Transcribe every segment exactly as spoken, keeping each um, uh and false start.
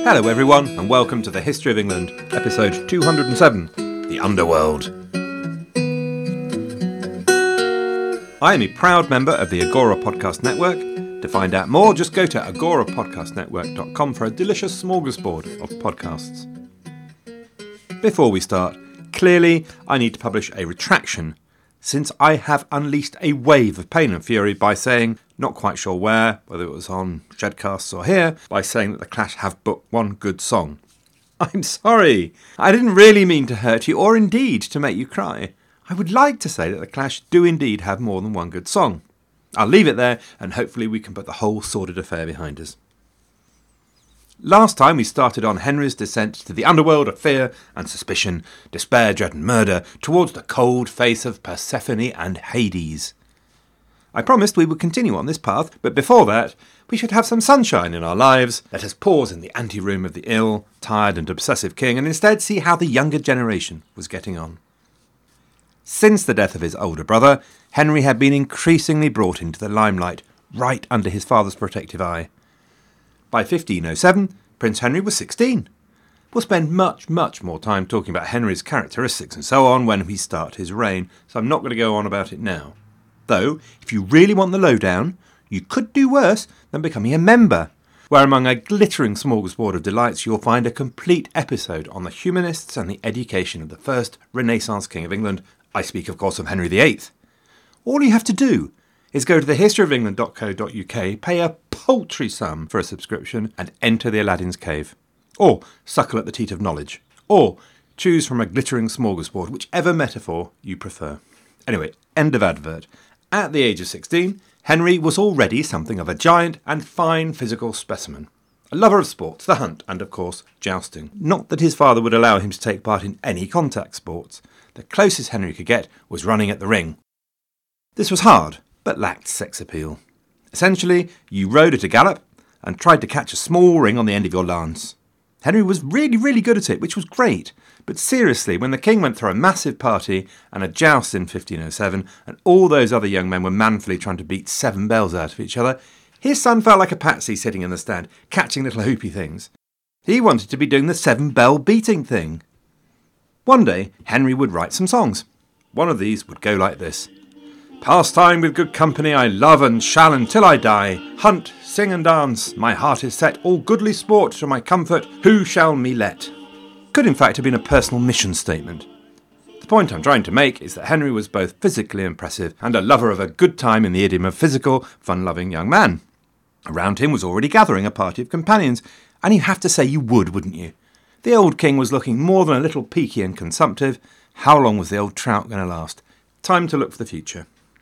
Hello everyone, and welcome to the History of England, episode two hundred seven, The Underworld. I am a proud member of the Agora Podcast Network. To find out more, just go to agora podcast network dot com for a delicious smorgasbord of podcasts. Before we start, clearly I need to publish a retraction, since I have unleashed a wave of pain and fury by saying, not quite sure where, whether it was on Shedcasts or here, by saying that the Clash have but one good song. I'm sorry. I didn't really mean to hurt you, or indeed to make you cry. I would like to say that the Clash do indeed have more than one good song. I'll leave it there, and hopefully we can put the whole sordid affair behind us. Last time we started on Henry's descent to the underworld of fear and suspicion, despair, dread and murder, towards the cold face of Persephone and Hades. I promised we would continue on this path, but before that, we should have some sunshine in our lives. Let us pause in the anteroom of the ill, tired and obsessive king, and instead see how the younger generation was getting on. Since the death of his older brother, Henry had been increasingly brought into the limelight, right under his father's protective eye. By fifteen oh seven, Prince Henry was sixteen. We'll spend much, much more time talking about Henry's characteristics and so on when we start his reign, so I'm not going to go on about it now. Though, if you really want the lowdown, you could do worse than becoming a member, where among a glittering smorgasbord of delights you'll find a complete episode on the humanists and the education of the first Renaissance King of England. I speak, of course, of Henry the Eighth. All you have to do is go to the history of england dot co dot uk, pay a paltry sum for a subscription and enter the Aladdin's Cave. Or suckle at the teat of knowledge. Or choose from a glittering smorgasbord, whichever metaphor you prefer. Anyway, end of advert. At the age of sixteen, Henry was already something of a giant and fine physical specimen. A lover of sports, the hunt, and of course, jousting. Not that his father would allow him to take part in any contact sports. The closest Henry could get was running at the ring. This was hard, but lacked sex appeal. Essentially, you rode at a gallop and tried to catch a small ring on the end of your lance. Henry was really, really good at it, which was great. But seriously, when the king went through a massive party and a joust in fifteen oh seven, and all those other young men were manfully trying to beat seven bells out of each other, his son felt like a patsy sitting in the stand, catching little hoopy things. He wanted to be doing the seven-bell beating thing. One day, Henry would write some songs. One of these would go like this. Pastime with good company I love and shall until I die. Hunt, sing and dance, my heart is set. All goodly sport to my comfort, who shall me let? Could in fact have been a personal mission statement. The point I'm trying to make is that Henry was both physically impressive and a lover of a good time in the idiom of physical, fun-loving young man. Around him was already gathering a party of companions, and you have to say you would, wouldn't you? The old king was looking more than a little peaky and consumptive. How long was the old trout going to last? Time to look for the future.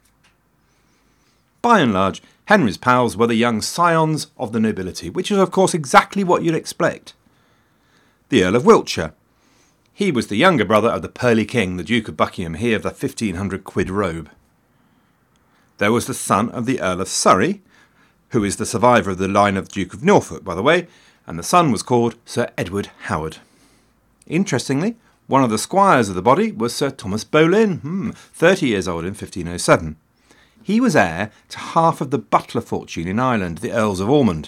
By and large, Henry's pals were the young scions of the nobility, which is of course exactly what you'd expect. The Earl of Wiltshire. He was the younger brother of the Pearly King, the Duke of Buckingham, he of the fifteen hundred quid robe. There was the son of the Earl of Surrey, who is the survivor of the line of Duke of Norfolk, by the way, and the son was called Sir Edward Howard. Interestingly, one of the squires of the body was Sir Thomas Boleyn, hmm, thirty years old in fifteen oh seven. He was heir to half of the butler fortune in Ireland, the Earls of Ormond.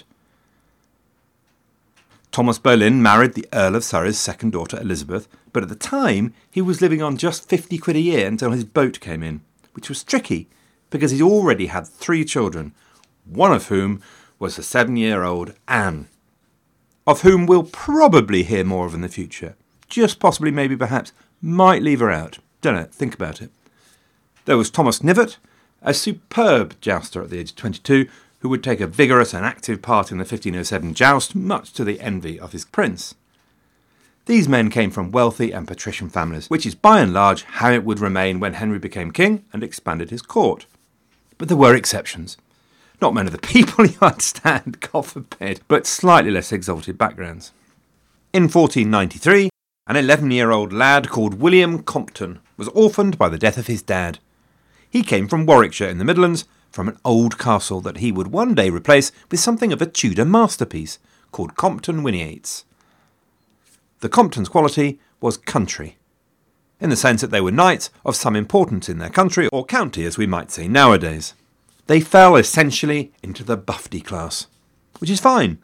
Thomas Boleyn married the Earl of Surrey's second daughter Elizabeth, but at the time he was living on just fifty quid a year until his boat came in, which was tricky because he already had three children, one of whom was the seven-year-old Anne, of whom we'll probably hear more of in the future. Just possibly, maybe, perhaps, might leave her out. Don't know, think about it. There was Thomas Knivett, a superb jouster at the age of twenty-two, who would take a vigorous and active part in the fifteen oh seven joust, much to the envy of his prince. These men came from wealthy and patrician families, which is by and large how it would remain when Henry became king and expanded his court. But there were exceptions. Not men of the people, you understand, God forbid, but slightly less exalted backgrounds. In fourteen ninety-three, an eleven-year-old lad called William Compton was orphaned by the death of his dad. He came from Warwickshire in the Midlands, from an old castle that he would one day replace with something of a Tudor masterpiece called Compton Wynyates. The Comptons' quality was country, in the sense that they were knights of some importance in their country, or county as we might say nowadays. They fell essentially into the Bufty class, which is fine.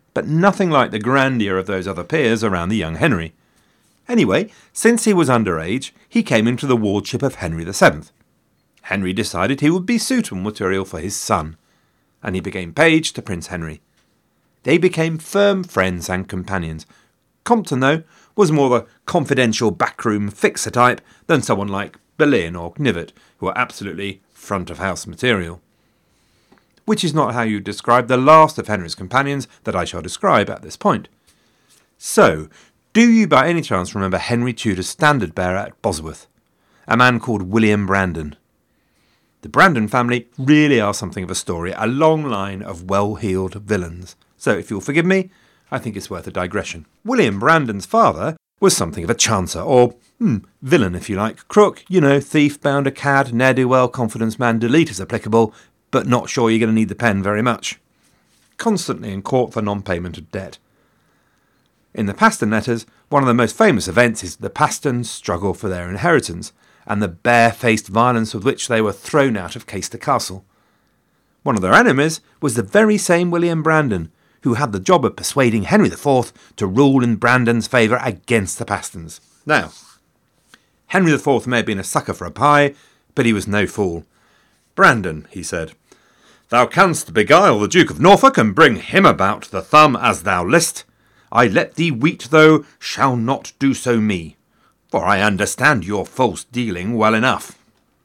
but nothing like the grandeur of those other peers around the young Henry. Anyway, since he was underage, he came into the wardship of Henry the seventh. Henry decided he would be suitable material for his son, and he became page to Prince Henry. They became firm friends and companions. Compton, though, was more the confidential backroom fixer type than someone like Boleyn or Knivett, who are absolutely front-of-house material. Which is not how you describe the last of Henry's companions that I shall describe at this point. So, do you by any chance remember Henry Tudor's standard-bearer at Bosworth, a man called William Brandon? The Brandon family really are something of a story, a long line of well-heeled villains. So, if you'll forgive me, I think it's worth a digression. William Brandon's father was something of a chancer, or hmm, villain if you like. Crook, you know, thief, bounder, cad, ne'er-do-well, confidence man, delete as applicable, but not sure you're going to need the pen very much. Constantly in court for non-payment of debt. In the Paston letters, one of the most famous events is the Pastons' struggle for their inheritance, and the barefaced violence with which they were thrown out of Caister Castle. One of their enemies was the very same William Brandon, who had the job of persuading Henry the fourth to rule in Brandon's favour against the Pastons. Now, Henry the fourth may have been a sucker for a pie, but he was no fool. Brandon, he said, thou canst beguile the Duke of Norfolk and bring him about the thumb as thou list. I let thee weet thou shall not do so me, for I understand your false dealing well enough.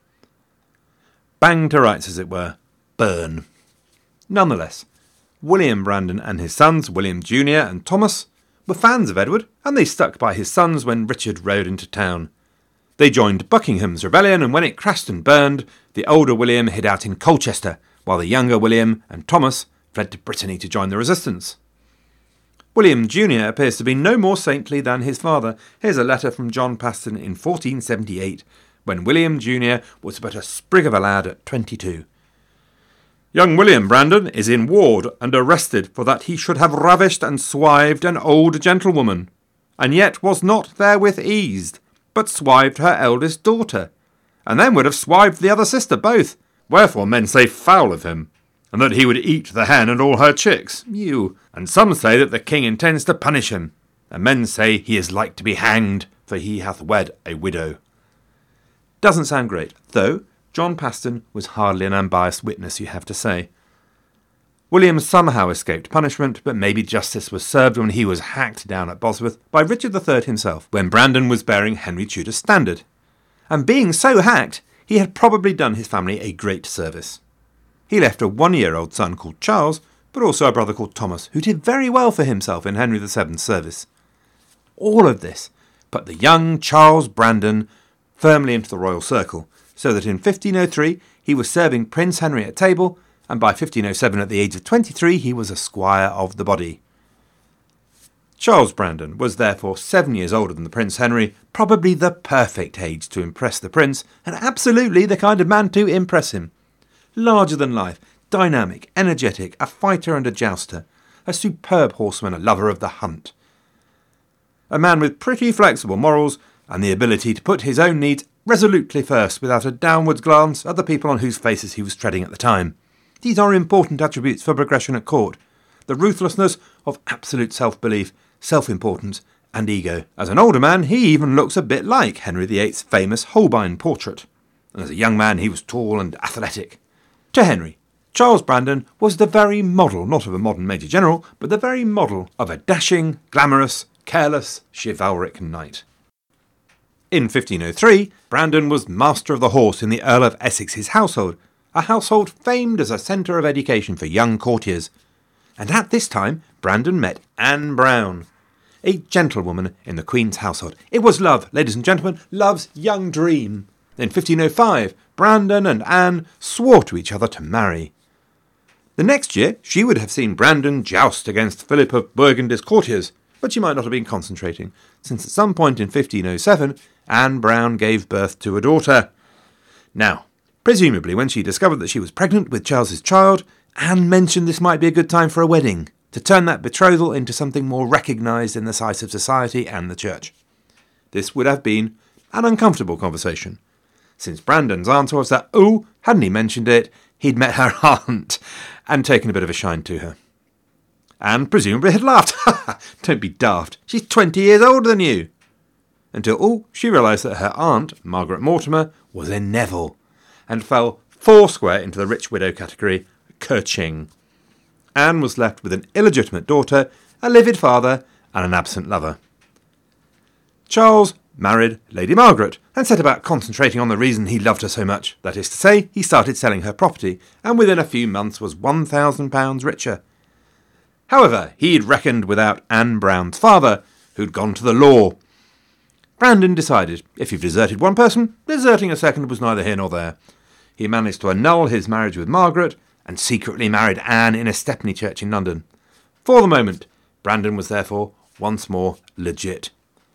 Bang to rights, as it were. Burn. Nonetheless, William Brandon and his sons, William Junior and Thomas, were fans of Edward, and they stuck by his sons when Richard rode into town. They joined Buckingham's rebellion, and when it crashed and burned, the older William hid out in Colchester, while the younger William and Thomas fled to Brittany to join the resistance. William Junior appears to be no more saintly than his father. Here's a letter from John Paston in fourteen seventy-eight, when William Junior was but a sprig of a lad at twenty-two. Young William Brandon is in ward and arrested for that he should have ravished and swived an old gentlewoman, and yet was not therewith eased, but swived her eldest daughter, and then would have swived the other sister both. Wherefore men say foul of him, and that he would eat the hen and all her chicks, mew. And some say that the king intends to punish him, and men say he is like to be hanged, for he hath wed a widow. Doesn't sound great, though John Paston was hardly an unbiased witness, you have to say. William somehow escaped punishment, but maybe justice was served when he was hacked down at Bosworth by Richard the third himself, when Brandon was bearing Henry Tudor's standard. And being so hacked, he had probably done his family a great service. He left a one-year-old son called Charles, but also a brother called Thomas, who did very well for himself in Henry the seventh's service. All of this put the young Charles Brandon firmly into the royal circle, so that in fifteen oh three he was serving Prince Henry at table, and by fifteen oh seven at the age of twenty-three he was a squire of the body. Charles Brandon was therefore seven years older than the Prince Henry, probably the perfect age to impress the prince, and absolutely the kind of man to impress him. Larger than life, dynamic, energetic, a fighter and a jouster, a superb horseman, a lover of the hunt. A man with pretty flexible morals and the ability to put his own needs resolutely first without a downwards glance at the people on whose faces he was treading at the time. These are important attributes for progression at court. The ruthlessness of absolute self-belief, self-importance and ego. As an older man, he even looks a bit like Henry the eighth's famous Holbein portrait. And as a young man, he was tall and athletic. To Henry, Charles Brandon was the very model, not of a modern Major General, but the very model of a dashing, glamorous, careless, chivalric knight. In fifteen oh three, Brandon was master of the horse in the Earl of Essex's household, a household famed as a centre of education for young courtiers. And at this time, Brandon met Anne Brown, a gentlewoman in the Queen's household. It was love, ladies and gentlemen, love's young dream. In fifteen oh five, Brandon and Anne swore to each other to marry. The next year, she would have seen Brandon joust against Philip of Burgundy's courtiers, but she might not have been concentrating, since at some point in fifteen oh seven, Anne Brown gave birth to a daughter. Now, presumably when she discovered that she was pregnant with Charles's child, Anne mentioned this might be a good time for a wedding, to turn that betrothal into something more recognised in the sight of society and the church. This would have been an uncomfortable conversation, since Brandon's answer was that, oh, hadn't he mentioned it, he'd met her aunt and taken a bit of a shine to her. Anne presumably had laughed. Ha! Don't be daft. She's twenty years older than you. Until oh, she realised that her aunt, Margaret Mortimer, was a Neville, and fell foursquare into the rich widow category, kerching. Anne was left with an illegitimate daughter, a livid father, and an absent lover. Charles married Lady Margaret and set about concentrating on the reason he loved her so much. That is to say, he started selling her property, and within a few months was one thousand pounds richer. However, he'd reckoned without Anne Brown's father, who'd gone to the law. Brandon decided, if you've deserted one person, deserting a second was neither here nor there. He managed to annul his marriage with Margaret and secretly married Anne in a Stepney church in London. For the moment, Brandon was therefore once more legit.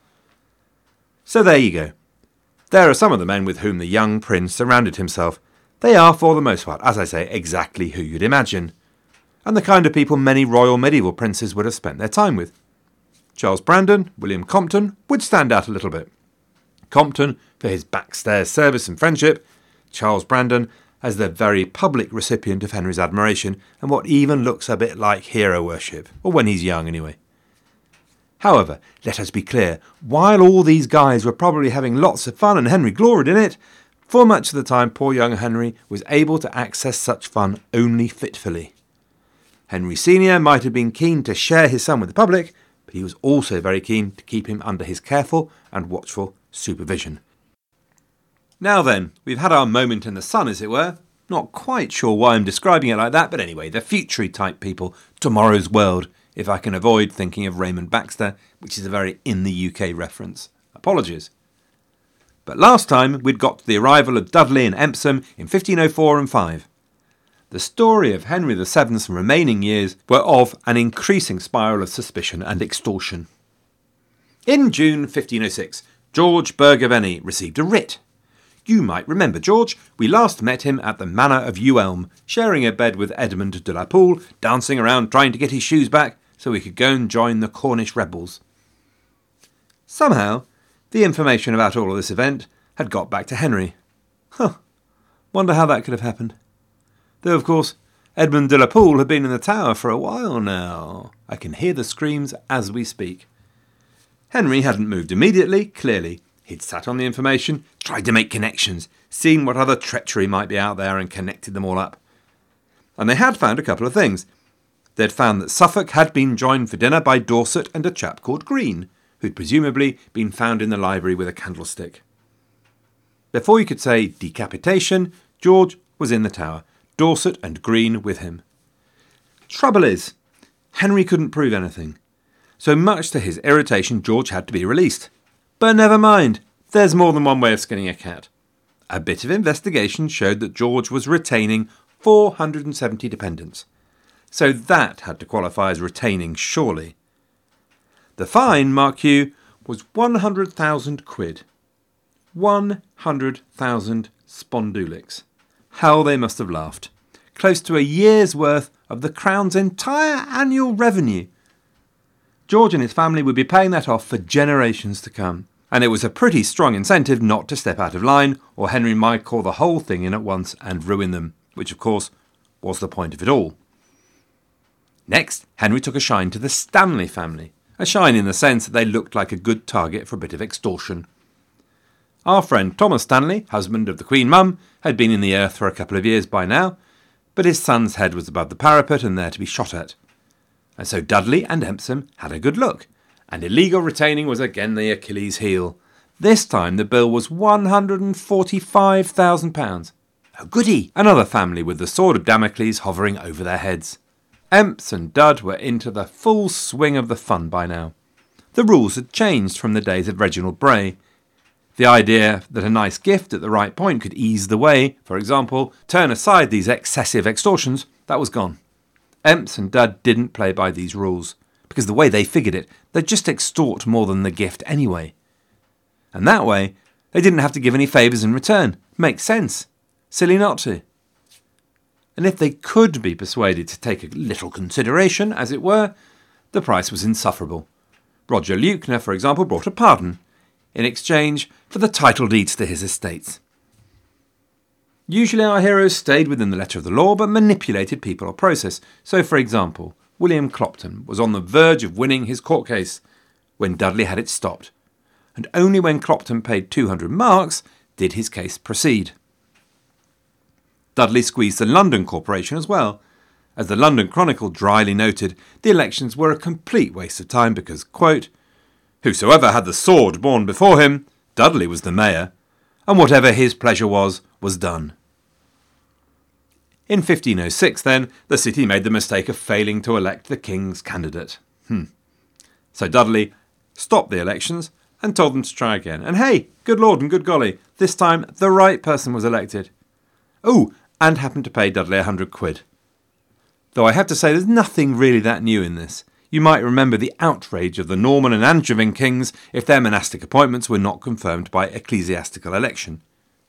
So there you go. There are some of the men with whom the young prince surrounded himself. They are, for the most part, as I say, exactly who you'd imagine, and the kind of people many royal medieval princes would have spent their time with. Charles Brandon, William Compton, would stand out a little bit. Compton for his backstairs service and friendship, Charles Brandon as the very public recipient of Henry's admiration and what even looks a bit like hero worship, or when he's young anyway. However, let us be clear, while all these guys were probably having lots of fun and Henry gloried in it, for much of the time poor young Henry was able to access such fun only fitfully. Henry Senior might have been keen to share his son with the public, but he was also very keen to keep him under his careful and watchful supervision. Now then, we've had our moment in the sun, as it were. Not quite sure why I'm describing it like that, but anyway, the future type people, tomorrow's world, if I can avoid thinking of Raymond Baxter, which is a very in the U K reference. Apologies. But last time we'd got to the arrival of Dudley and Empson in fifteen oh four and five. The story of Henry the seventh's remaining years were of an increasing spiral of suspicion and extortion. In June fifteen oh six, George Bergavenny received a writ. You might remember George. We last met him at the Manor of Ew-Elm, sharing a bed with Edmund de la Pole, dancing around trying to get his shoes back so he could go and join the Cornish rebels. Somehow, the information about all of this event had got back to Henry. Huh, wonder how that could have happened. Though, of course, Edmund de la Pole had been in the Tower for a while now. I can hear the screams as we speak. Henry hadn't moved immediately, clearly. He'd sat on the information, tried to make connections, seen what other treachery might be out there and connected them all up. And they had found a couple of things. They'd found that Suffolk had been joined for dinner by Dorset and a chap called Green, who'd presumably been found in the library with a candlestick. Before you could say decapitation, George was in the Tower, Dorset and Green with him. Trouble is, Henry couldn't prove anything, so much to his irritation George had to be released. But never mind, there's more than one way of skinning a cat. A bit of investigation showed that George was retaining four hundred seventy dependents, so that had to qualify as retaining, surely. The fine, mark you, was one hundred thousand quid. one hundred thousand spondulics. How they must have laughed. Close to a year's worth of the Crown's entire annual revenue. George and his family would be paying that off for generations to come, and it was a pretty strong incentive not to step out of line, or Henry might call the whole thing in at once and ruin them, which of course was the point of it all. Next, Henry took a shine to the Stanley family, a shine in the sense that they looked like a good target for a bit of extortion. Our friend Thomas Stanley, husband of the Queen Mum, had been in the earth for a couple of years by now, but his son's head was above the parapet and there to be shot at. And so Dudley and Empson had a good look, and illegal retaining was again the Achilles heel. This time the bill was one hundred forty-five thousand pounds. A goodie! Another family with the sword of Damocles hovering over their heads. Emps and Dud were into the full swing of the fun by now. The rules had changed from the days of Reginald Bray. The idea that a nice gift at the right point could ease the way, for example, turn aside these excessive extortions, that was gone. Emps and Dud didn't play by these rules, because the way they figured it, they'd just extort more than the gift anyway. And that way, they didn't have to give any favours in return. Makes sense. Silly not to. And if they could be persuaded to take a little consideration, as it were, the price was insufferable. Roger Leukner, for example, brought a pardon, in exchange for the title deeds to his estates. Usually our heroes stayed within the letter of the law, but manipulated people or process. So, for example, William Clopton, was on the verge of winning his court case when Dudley had it stopped, and only when Clopton paid two hundred marks did his case proceed. Dudley squeezed the London Corporation as well. As the London Chronicle dryly noted, the elections were a complete waste of time because, quote, "Whosoever had the sword borne before him, Dudley was the mayor, and whatever his pleasure was, was done." In fifteen oh six, then, the city made the mistake of failing to elect the king's candidate. Hmm. So Dudley stopped the elections and told them to try again. And hey, good lord and good golly, this time the right person was elected. Oh, and happened to pay Dudley a hundred quid. Though I have to say there's nothing really that new in this. You might remember the outrage of the Norman and Angevin kings if their monastic appointments were not confirmed by ecclesiastical election.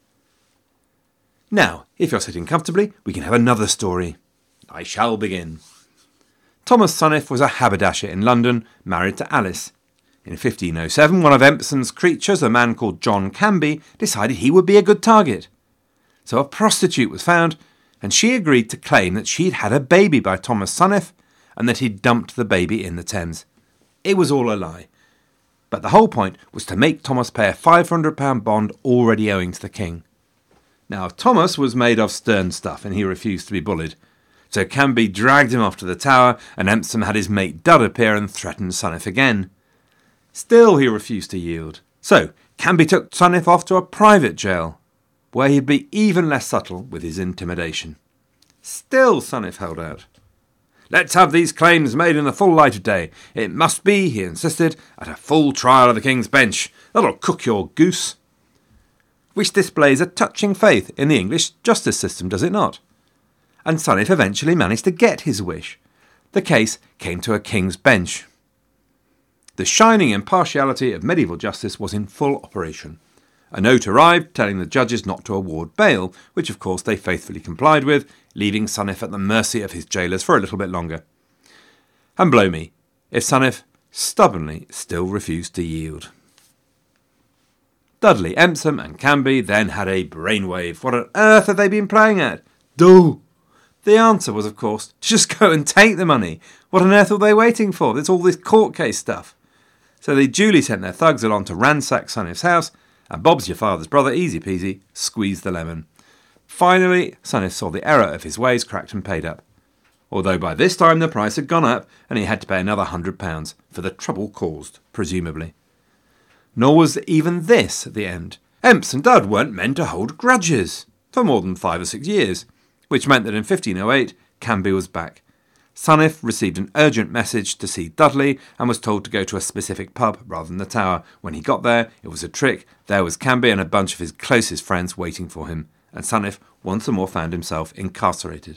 Now, if you're sitting comfortably, we can have another story. I shall begin. Thomas Suniff was a haberdasher in London, married to Alice. In fifteen oh seven, one of Empson's creatures, a man called John Canby, decided he would be a good target. So a prostitute was found, and she agreed to claim that she'd had a baby by Thomas Suniff and that he'd dumped the baby in the Thames. It was all a lie. But the whole point was to make Thomas pay a five hundred pounds bond already owing to the king. Now, Thomas was made of stern stuff and he refused to be bullied. So Canby dragged him off to the Tower and Empson had his mate Dud appear and threatened Suniff again. Still he refused to yield. So Canby took Suniff off to a private jail, where he'd be even less subtle with his intimidation. Still Suniff held out. "Let's have these claims made in the full light of day. It must be," he insisted, "at a full trial of the King's Bench. That'll cook your goose." Which displays a touching faith in the English justice system, does it not? And Suniff eventually managed to get his wish. The case came to a King's Bench. The shining impartiality of medieval justice was in full operation. A note arrived telling the judges not to award bail, which of course they faithfully complied with, leaving Suniff at the mercy of his jailers for a little bit longer. And blow me, if Suniff stubbornly still refused to yield. Dudley, Empson and Canby then had a brainwave. What on earth had they been playing at? Do! The answer was, of course, to just go and take the money. What on earth were they waiting for? There's all this court case stuff. So they duly sent their thugs along to ransack Suniff's house, and Bob's your father's brother, easy peasy, squeezed the lemon. Finally, Suniff saw the error of his ways, cracked and paid up. Although by this time the price had gone up, and he had to pay another hundred pounds for the trouble caused, presumably. Nor was even this the end. Emps and Dud weren't meant to hold grudges for more than five or six years, which meant that in fifteen oh eight, Canby was back. Suniff received an urgent message to see Dudley and was told to go to a specific pub rather than the Tower. When he got there, it was a trick. There was Canby and a bunch of his closest friends waiting for him, and Suniff once more found himself incarcerated.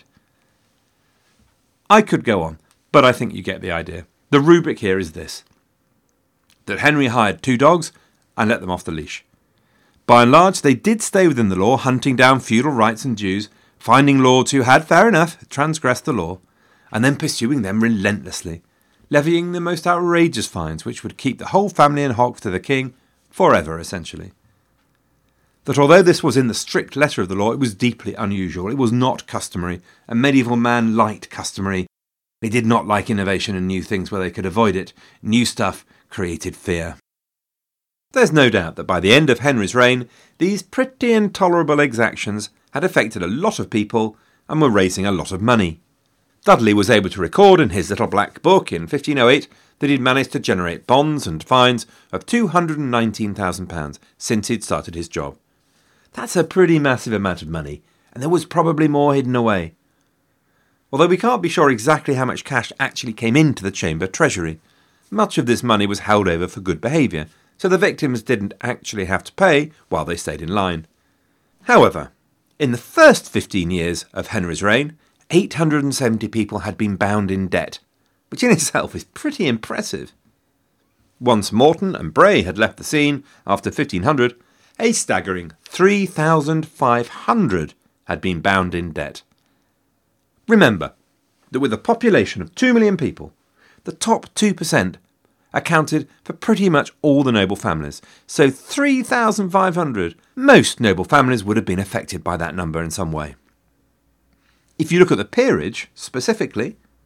I could go on, but I think you get the idea. The rubric here is this: that Henry hired two dogs and let them off the leash. By and large, they did stay within the law, hunting down feudal rights and dues, finding lords who had, fair enough, transgressed the law, and then pursuing them relentlessly, levying the most outrageous fines which would keep the whole family in hock to the king forever, essentially. That although this was in the strict letter of the law, it was deeply unusual. It was not customary. A medieval man liked customary. They did not like innovation and new things where they could avoid it. New stuff created fear. There's no doubt that by the end of Henry's reign, these pretty intolerable exactions had affected a lot of people and were raising a lot of money. Dudley was able to record in his little black book in fifteen oh eight that he'd managed to generate bonds and fines of two hundred nineteen thousand pounds since he'd started his job. That's a pretty massive amount of money, and there was probably more hidden away. Although we can't be sure exactly how much cash actually came into the chamber treasury, much of this money was held over for good behaviour, so the victims didn't actually have to pay while they stayed in line. However, in the first fifteen years of Henry's reign, eight hundred seventy people had been bound in debt, which in itself is pretty impressive. Once Morton and Bray had left the scene after fifteen hundred, a staggering three thousand five hundred had been bound in debt. Remember that with a population of two million people, the top two percent accounted for pretty much all the noble families. So three thousand five hundred, most noble families would have been affected by that number in some way. If you look at the peerage, specifically,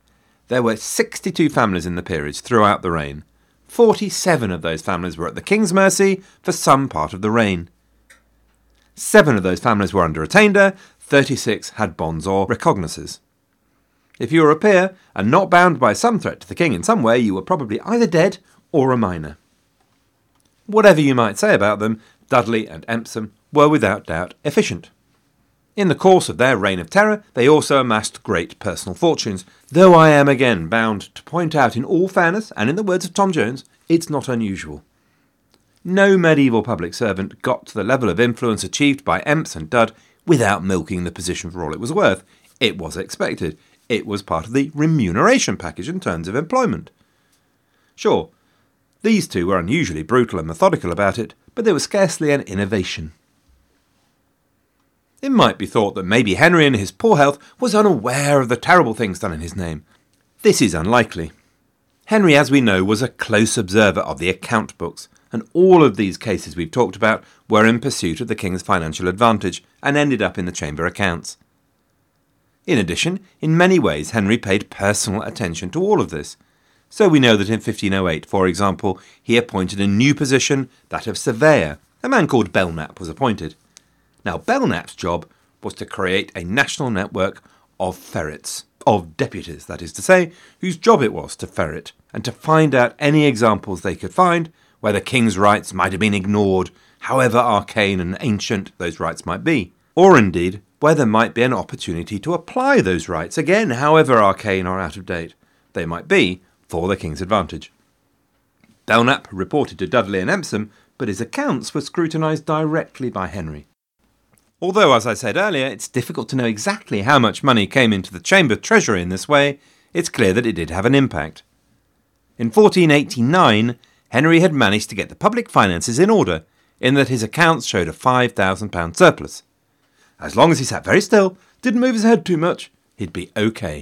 There were sixty-two families in the peerage throughout the reign. forty-seven of those families were at the king's mercy for some part of the reign. Seven of those families were under attainder, thirty-six had bonds or recognizances. If you were a peer and not bound by some threat to the king in some way, you were probably either dead or a minor. Whatever you might say about them, Dudley and Empson were without doubt efficient. In the course of their reign of terror, they also amassed great personal fortunes, though I am again bound to point out in all fairness, and in the words of Tom Jones, it's not unusual. No medieval public servant got to the level of influence achieved by Emps and Dud without milking the position for all it was worth. It was expected. It was part of the remuneration package in terms of employment. Sure, these two were unusually brutal and methodical about it, but they were scarcely an innovation. It might be thought that maybe Henry in his poor health was unaware of the terrible things done in his name. This is unlikely. Henry, as we know, was a close observer of the account books, and all of these cases we've talked about were in pursuit of the king's financial advantage and ended up in the chamber accounts. In addition, in many ways Henry paid personal attention to all of this. So we know that in fifteen oh eight, for example, he appointed a new position, that of surveyor. A man called Belknap was appointed. Now, Belknap's job was to create a national network of ferrets, of deputies, that is to say, whose job it was to ferret and to find out any examples they could find where the king's rights might have been ignored, however arcane and ancient those rights might be, or indeed where there might be an opportunity to apply those rights, again, however arcane or out of date they might be, for the king's advantage. Belknap reported to Dudley and Empson, but his accounts were scrutinised directly by Henry. Although, as I said earlier, it's difficult to know exactly how much money came into the chamber treasury in this way, it's clear that it did have an impact. In fourteen eighty-nine, Henry had managed to get the public finances in order, in that his accounts showed a five thousand pounds surplus. As long as he sat very still, didn't move his head too much, he'd be okay.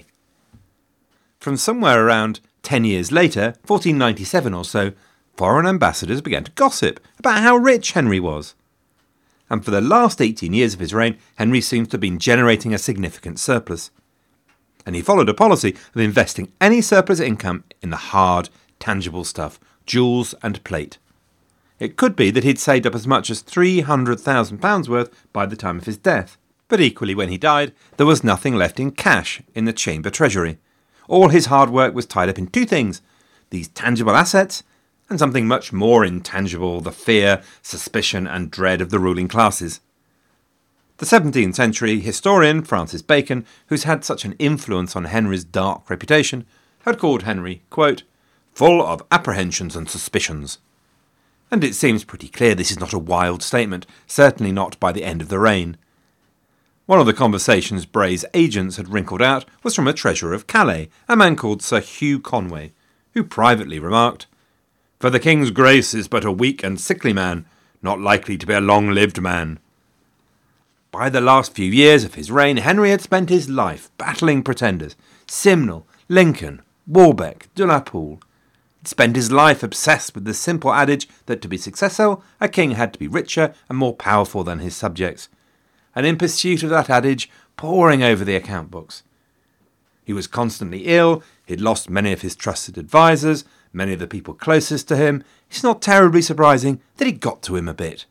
From somewhere around ten years later, fourteen ninety-seven or so, foreign ambassadors began to gossip about how rich Henry was. And for the last eighteen years of his reign, Henry seems to have been generating a significant surplus. And he followed a policy of investing any surplus income in the hard, tangible stuff, jewels and plate. It could be that he'd saved up as much as three hundred thousand pounds worth by the time of his death. But equally, when he died, there was nothing left in cash in the chamber treasury. All his hard work was tied up in two things, these tangible assets and something much more intangible, the fear, suspicion and dread of the ruling classes. The seventeenth century historian Francis Bacon, who's had such an influence on Henry's dark reputation, had called Henry, quote, full of apprehensions and suspicions. And it seems pretty clear this is not a wild statement, certainly not by the end of the reign. One of the conversations Bray's agents had wrinkled out was from a treasurer of Calais, a man called Sir Hugh Conway, who privately remarked, for the king's grace is but a weak and sickly man, not likely to be a long-lived man. By the last few years of his reign, Henry had spent his life battling pretenders, Simnel, Lincoln, Warbeck, de la Pole. He'd spent his life obsessed with the simple adage that to be successful, a king had to be richer and more powerful than his subjects, and in pursuit of that adage, poring over the account books. He was constantly ill, he'd lost many of his trusted advisers, many of the people closest to him. It's not terribly surprising that it got to him a bit.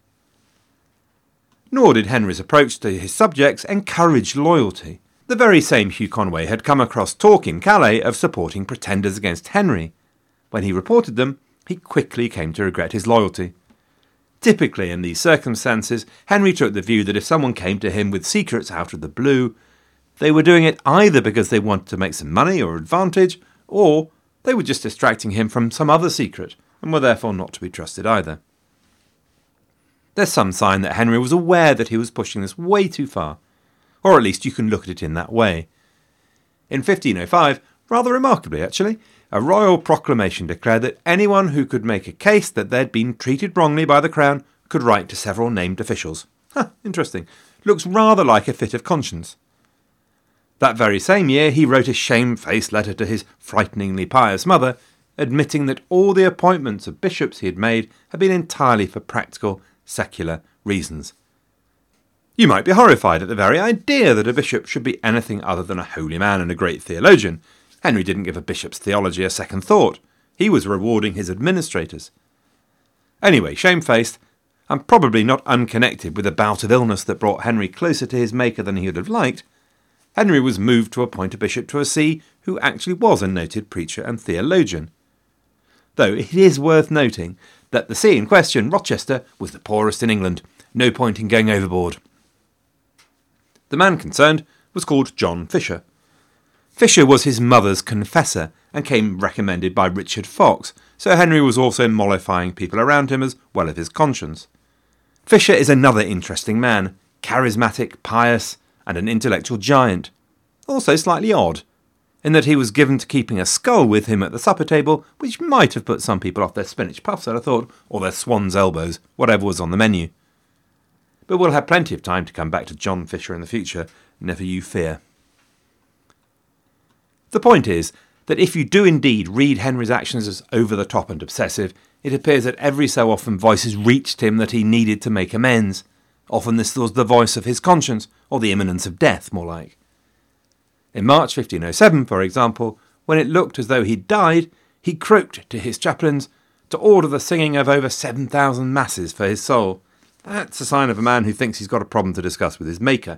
Nor did Henry's approach to his subjects encourage loyalty. The very same Hugh Conway had come across talk in Calais of supporting pretenders against Henry. When he reported them, he quickly came to regret his loyalty. Typically in these circumstances, Henry took the view that if someone came to him with secrets out of the blue, they were doing it either because they wanted to make some money or advantage, or they were just distracting him from some other secret, and were therefore not to be trusted either. There's some sign that Henry was aware that he was pushing this way too far, or at least you can look at it in that way. In fifteen oh five, rather remarkably actually, a royal proclamation declared that anyone who could make a case that they'd been treated wrongly by the crown could write to several named officials. Huh, interesting. Looks rather like a fit of conscience. That very same year, he wrote a shamefaced letter to his frighteningly pious mother, admitting that all the appointments of bishops he had made had been entirely for practical, secular reasons. You might be horrified at the very idea that a bishop should be anything other than a holy man and a great theologian, Henry didn't give a bishop's theology a second thought. He was rewarding his administrators. Anyway, shamefaced, and probably not unconnected with a bout of illness that brought Henry closer to his maker than he would have liked, Henry was moved to appoint a bishop to a see who actually was a noted preacher and theologian. Though it is worth noting that the see in question, Rochester, was the poorest in England. No point in going overboard. The man concerned was called John Fisher. Fisher was his mother's confessor and came recommended by Richard Fox, so Henry was also mollifying people around him as well as his conscience. Fisher is another interesting man, charismatic, pious, and an intellectual giant. Also slightly odd, in that he was given to keeping a skull with him at the supper table, which might have put some people off their spinach puffs, I'd have thought, or their swan's elbows, whatever was on the menu. But we'll have plenty of time to come back to John Fisher in the future, never you fear. The point is that if you do indeed read Henry's actions as over-the-top and obsessive, it appears that every so often voices reached him that he needed to make amends. Often this was the voice of his conscience, or the imminence of death, more like. In March fifteen oh seven, for example, when it looked as though he'd died, he croaked to his chaplains to order the singing of over seven thousand masses for his soul. That's a sign of a man who thinks he's got a problem to discuss with his maker.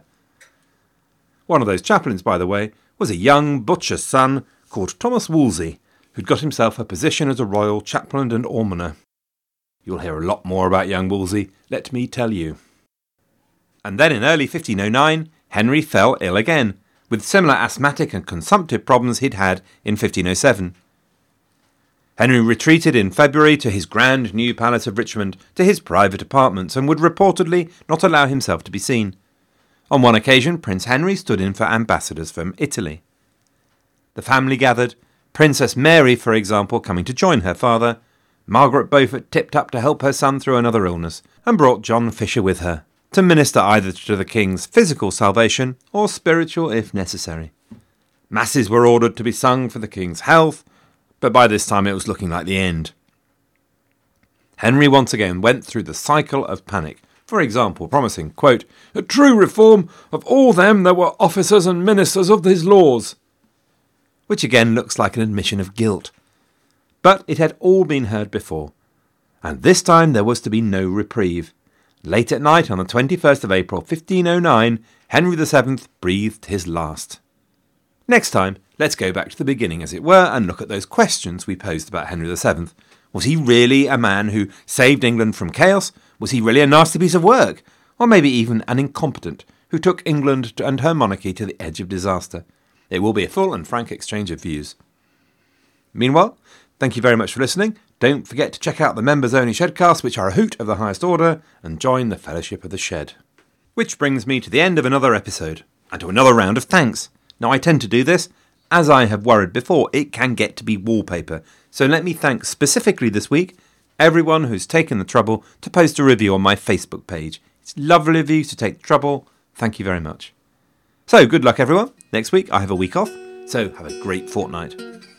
One of those chaplains, by the way, was a young butcher's son called Thomas Wolsey, who'd got himself a position as a royal chaplain and almoner. You'll hear a lot more about young Wolsey, let me tell you. And then in early fifteen oh nine, Henry fell ill again, with similar asthmatic and consumptive problems he'd had in fifteen oh seven. Henry retreated in February to his grand new palace of Richmond, to his private apartments, and would reportedly not allow himself to be seen. On one occasion, Prince Henry stood in for ambassadors from Italy. The family gathered, Princess Mary, for example, coming to join her father. Margaret Beaufort tipped up to help her son through another illness, and brought John Fisher with her, to minister either to the king's physical salvation or spiritual if necessary. Masses were ordered to be sung for the king's health, but by this time it was looking like the end. Henry once again went through the cycle of panic, for example, promising, quote, a true reform of all them that were officers and ministers of his laws, which again looks like an admission of guilt. But it had all been heard before, and this time there was to be no reprieve. Late at night on the twenty-first of April fifteen oh nine, Henry the seventh breathed his last. Next time, let's go back to the beginning, as it were, and look at those questions we posed about Henry the seventh. Was he really a man who saved England from chaos? Was he really a nasty piece of work? Or maybe even an incompetent who took England and her monarchy to the edge of disaster? It will be a full and frank exchange of views. Meanwhile, thank you very much for listening. Don't forget to check out the members-only Shedcasts, which are a hoot of the highest order, and join the Fellowship of the Shed. Which brings me to the end of another episode, and to another round of thanks. Now, I tend to do this. As I have worried before, it can get to be wallpaper, so let me thank specifically this week everyone who's taken the trouble to post a review on my Facebook page. It's lovely of you to take the trouble. Thank you very much. So, good luck everyone. Next week I have a week off, so have a great fortnight.